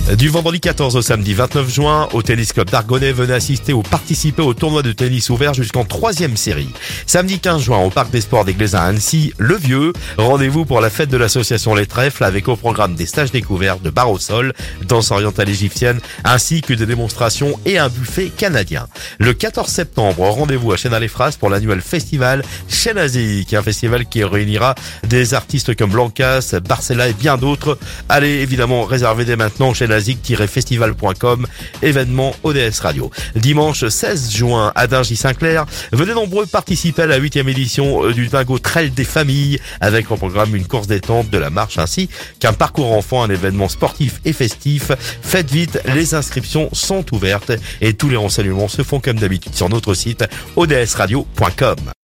Du vendredi 14 au samedi 29 juin, au Tennis-Club d'Argonnet, venez assister ou participer au tournoi de tennis ouvert jusqu'en 3e série. Samedi 15 juin, au Parc des Sports des Glaisins à Annecy, Le Vieux, rendez-vous pour la fête de l'association Les Trèfles avec au programme des stages découverts de barre au sol, danse orientale égyptienne, ainsi que des démonstrations et un buffet canadien. Le 14 septembre, rendez-vous à Chénal-les-Phrases pour l'annuel festival Chenazik, un festival qui réunira des artistes comme Blancas, Barcella et bien d'autres. Allez évidemment réserver dès maintenant chenazik-festival.com, événement ODS Radio. Dimanche 16 juin à Dingy-Saint-Clair, venez nombreux participer à la 8e édition du Dingo Trail des familles avec au programme une course détente, de la marche ainsi qu'un parcours enfant, un événement sportif et festif. Faites vite, les inscriptions sont ouvertes et tous les renseignements se font comme d'habitude sur notre site odsradio.com.